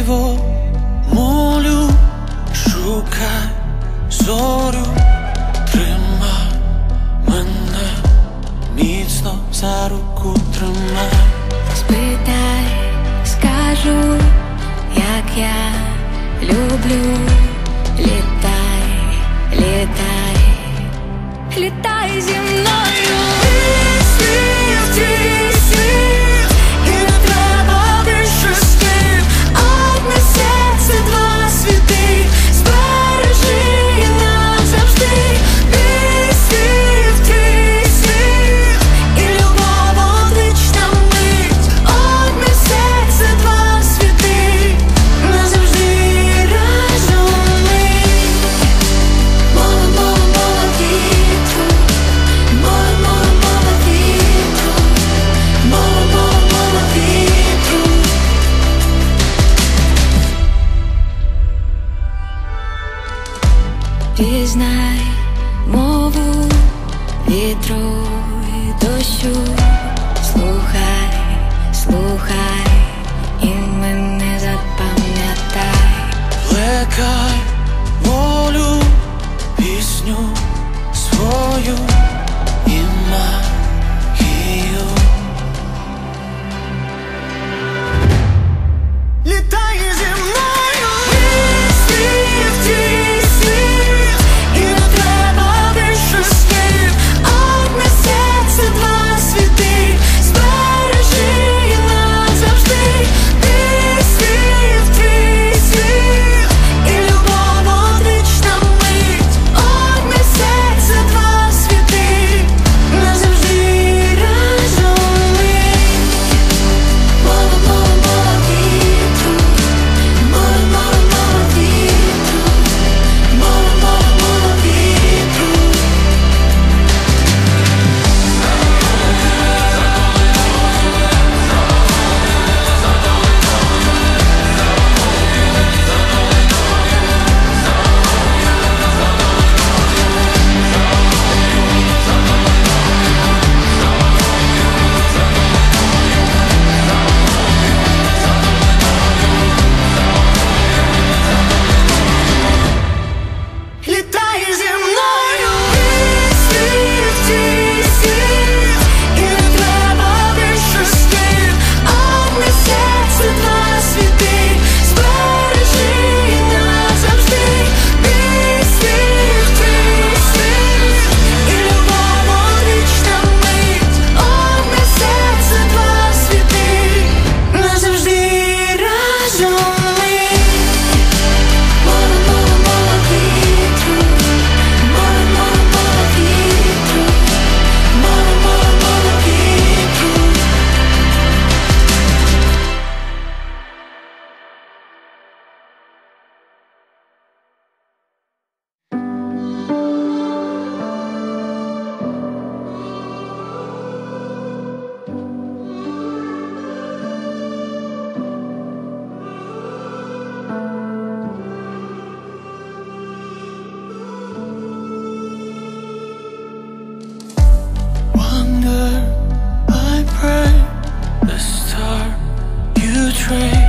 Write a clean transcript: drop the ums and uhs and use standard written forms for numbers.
диво, молю, шукай зорю, тримай мене, міцно за руку тримай. Спитай, скажу, як я люблю. Літай, літай, літай зі мною. Твій світ, твій світ, і не треба більше слів. Одне серце, два світи, збережи назавжди. Твій світ, і любов одвічна мить. Одне серце, два світи, назавжди разом ми. Мова, мова, вітру, мова, мова, вітру, мова, мова, вітру. Пізнай мову вітру і дощу. Слухай, слухай і мене запам'ятай. Плекай волю, пісню свою і магію. Літай зі мною. Твій світ, і не треба більше слів. Одне серце, два світи, збережи назавжди. Твій світ, і любов одвічна мить. Одне серце, два світи, назавжди разом ми. Мова, мова, мова, вітру, мова, мова, мова, вітру, мова, мова, мова, вітру. Літай зі мною. Твій світ, і не треба більше слів. Одне серце, два світи, збережи назавжди. Твій світ, і любов одвічна мить. Одне серце, два світи, назавжди разом ми. Мова, мова, мова, вітру, мова, мова, мова, вітру, мова, мова, мова, вітру. Wonder, I pray, the star you trade.